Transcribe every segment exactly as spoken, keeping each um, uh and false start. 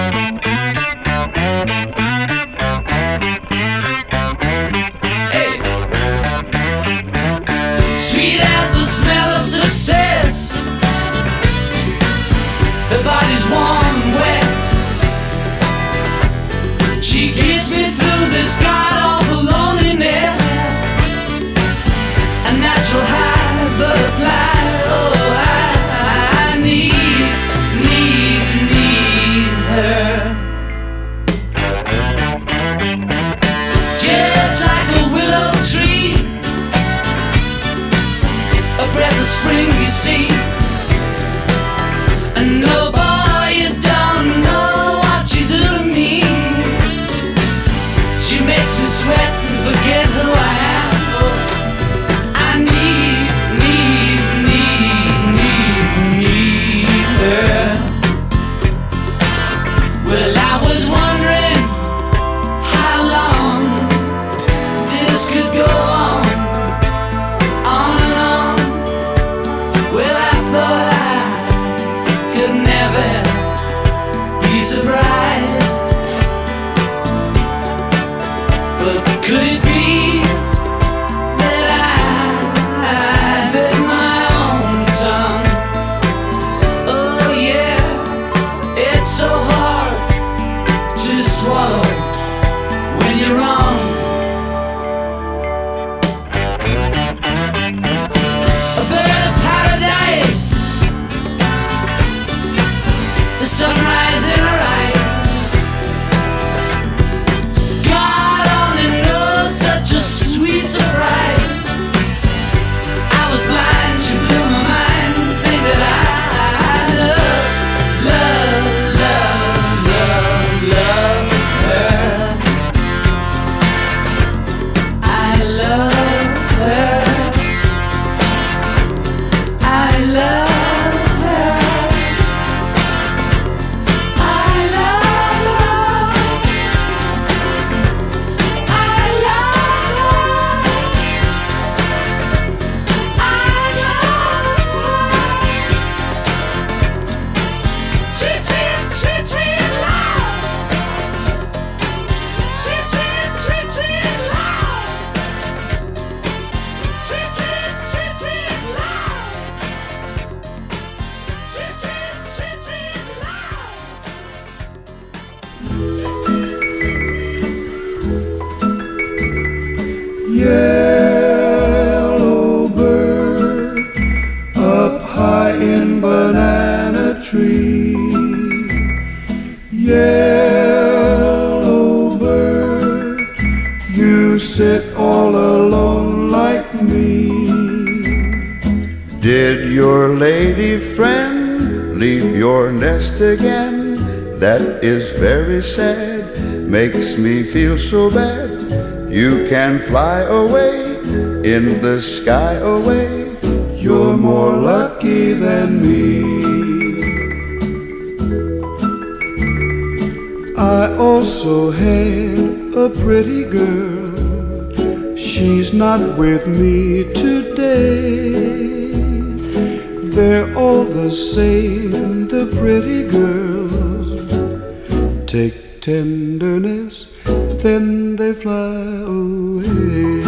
Sweet as the smell of success, her body's warm and wet. She gets me through this god-awful loneliness. A natural high butterfly. Oh, I, I need, need, need her. Just like a willow tree, a breath of spring you see. And no boy, you don't know what you do to me. She makes me sweat and forget who I am. I need, need, need, need, need her. Well, I was wondering how long this could go on, on and on. Well, I thought I could never be surprised, but could it be that I, I bit my own tongue? Oh yeah, it's so hard to swallow when you're wrong. A bird of paradise, the sunrise in her eyes. God only knows, such a sweet surprise. I was blind, she blew my mind. Think that I love, love, love, love, love her. I love her. I love her. I love her. I love her. I love her. Sweet, sweet, sweet, sweet love. Sweet, sweet, sweet, sweet love. Sweet, sweet, sweet, sweet love. Sweet, sweet, sweet, sweet love. Yellow bird up high in banana tree. Yellow bird, you sit all alone like me. Did your lady friend leave your nest again? That is very sad, makes me feel so bad. You can fly away in the sky away. You're more lucky than me. I also had a pretty girl. She's not with me today. They're all the same, the pretty girls. Take tenderness, then they fly away.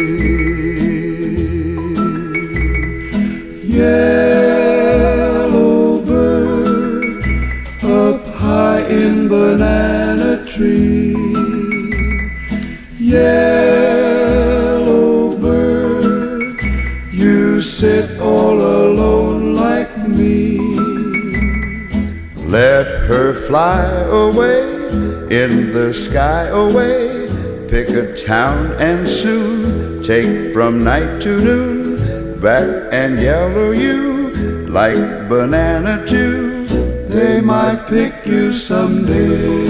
Yellow bird up high in banana tree. Yellow bird, you sit all alone like me. Let her fly away in the sky away. Pick a town and soon take from night to noon. Back and yellow you like banana too. They might pick you someday.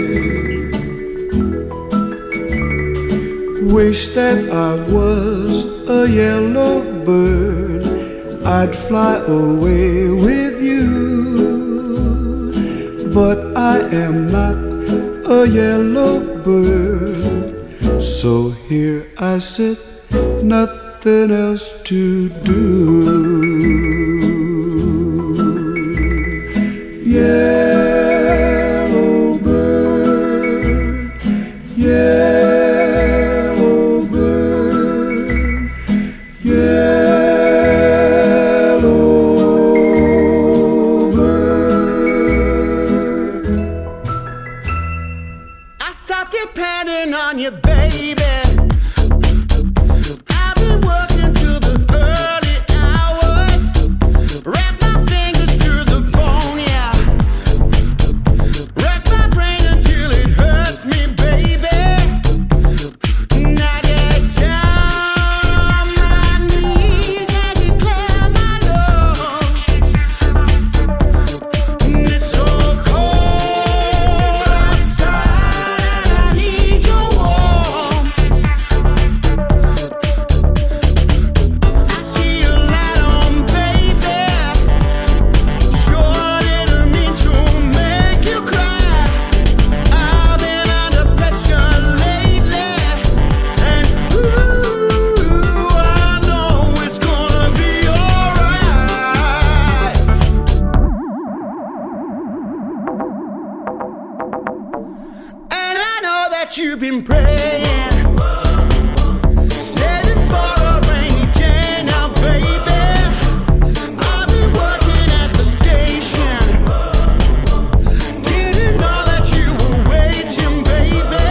Wish that I was a yellow bird. I'd fly away with you. But I am not a yellow bird, so here I sit, nothing else to do. Yellow on you, baby. I've been working till the early hours. Wrap my fingers through the bone, yeah. Wreck my brain until it hurts me, baby. And I get down on my knees and declare my love. And it's so cold outside, I need your warmth. I see your light on, baby. Sure didn't mean to make you cry. I've been under pressure lately, and ooh, I know it's gonna be alright. And I know that you've been praying, saving for a rainy day now, baby. I've been working at the station, didn't know that you were waiting, baby.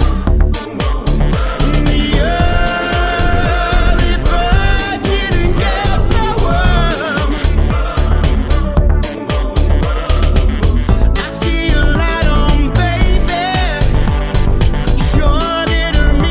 The early bird didn't get the worm. I see your light on, baby. Sure didn't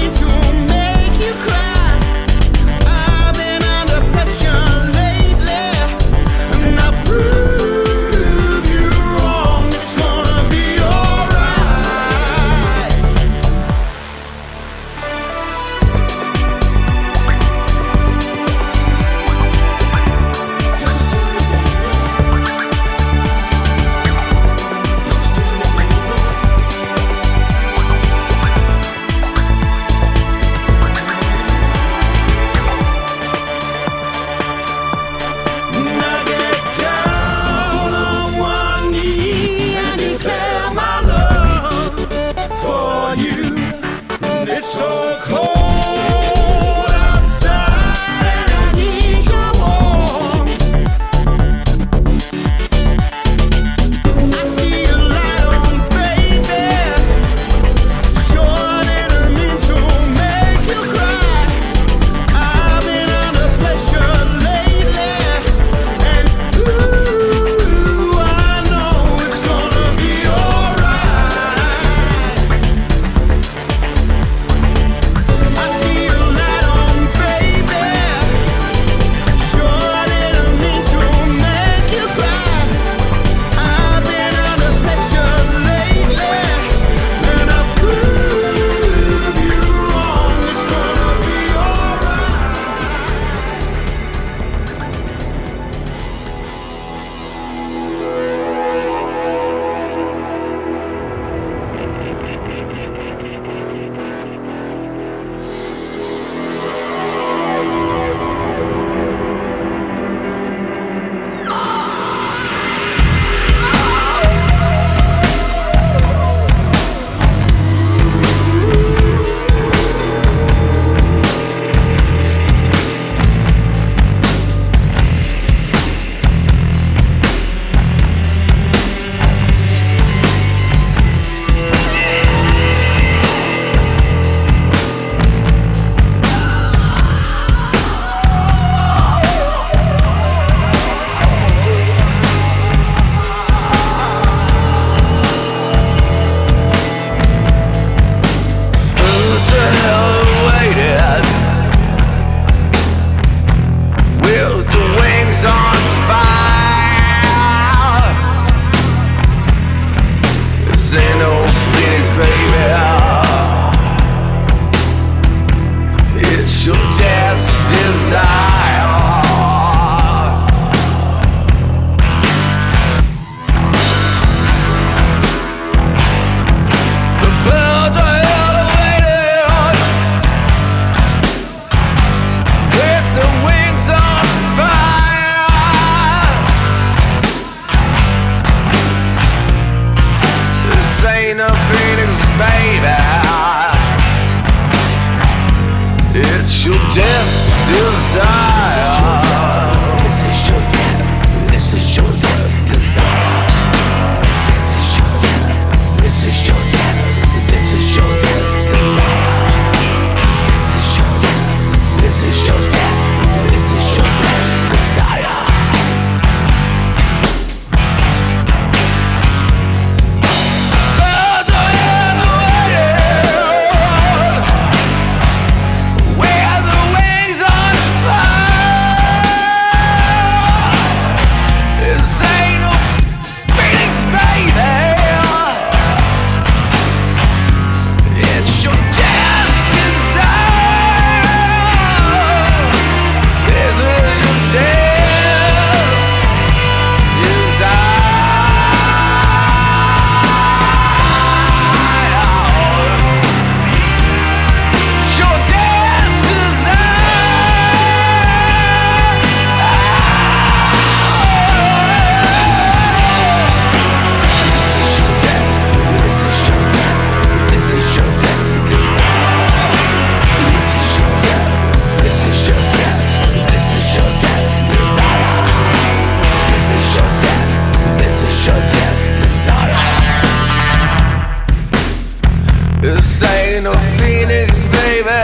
ain't no phoenix, baby.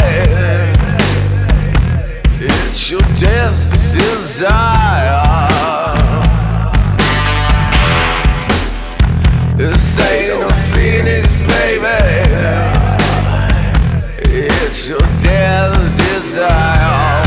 It's your death desire. This ain't no phoenix, baby. It's your death desire.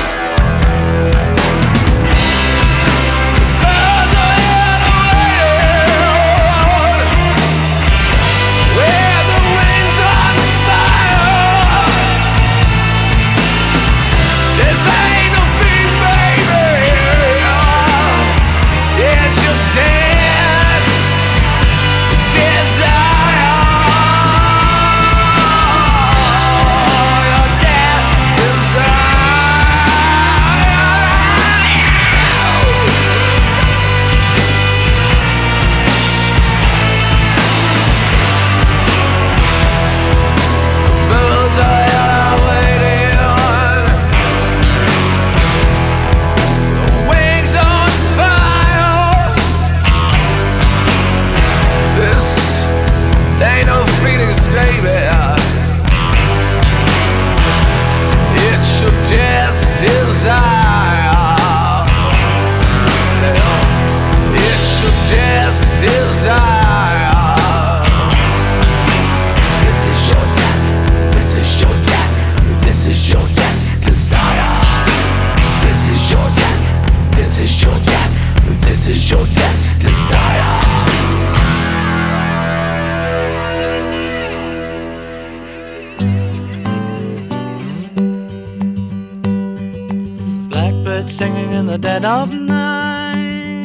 Singing in the dead of night.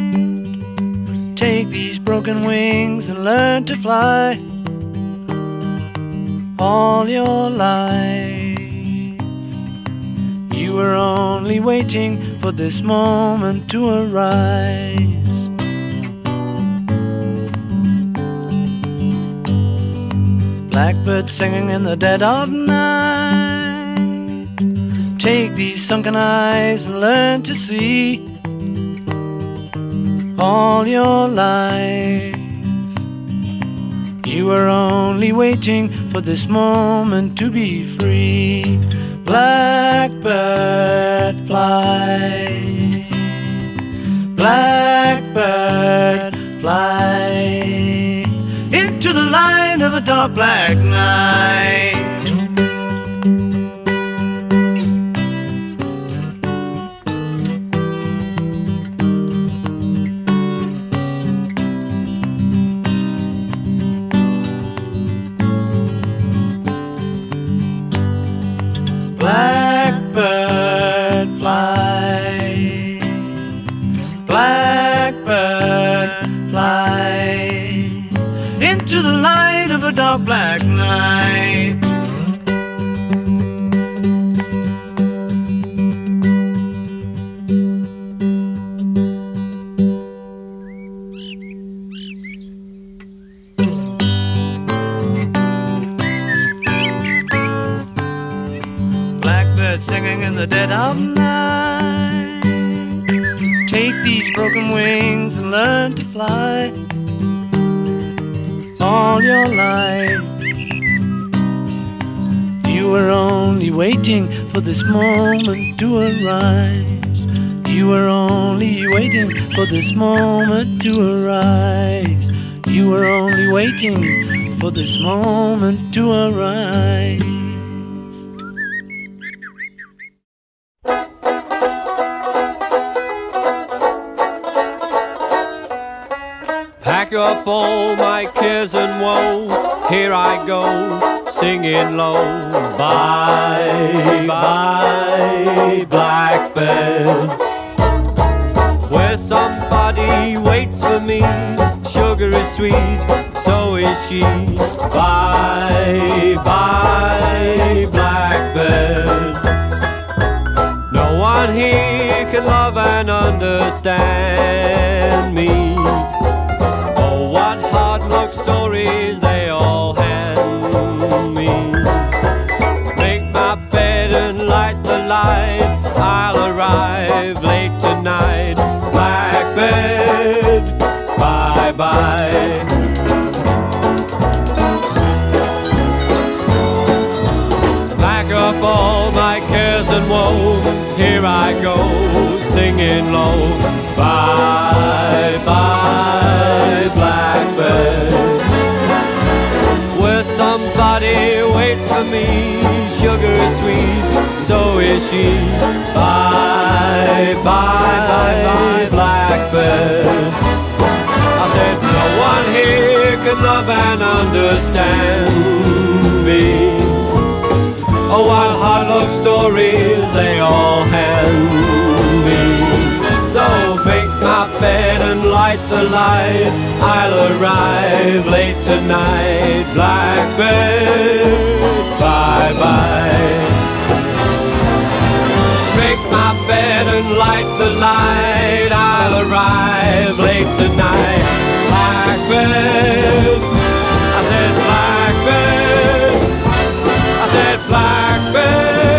Take these broken wings and learn to fly. All your life you were only waiting for this moment to arise. Blackbird singing in the dead of night. Take these sunken eyes and learn to see. All your life you were only waiting for this moment to be free. Blackbird fly, blackbird fly into the light of a dark black night. Blackbird fly, blackbird fly into the light of a dark black night. Singing in the dead of night. Take these broken wings and learn to fly. All your life you were only waiting for this moment to arise. You were only waiting for this moment to arise. You were only waiting for this moment to arise. Pack up all my cares and woe, here I go, singing low. Bye, bye, blackbird, where somebody waits for me. Sugar is sweet, so is she. Bye, bye, blackbird, no one here can love and understand me. What hard luck stories they all hand me. Make my bed and light the light, I'll arrive late tonight. Blackbird, bye-bye. up all my cares and woe. Here I go, singing low. Bye, bye, blackbird. Where somebody waits for me, sugar sweet, so is she. Bye, bye, bye, bye, blackbird. I said no one here can love and understand me. Oh, while hard luck stories they all hand me. So make my bed and light the light. I'll arrive late tonight, blackbird. Bye bye. Make my bed and light the light. I'll arrive late tonight, blackbird. I said blackbird. I said blackbird.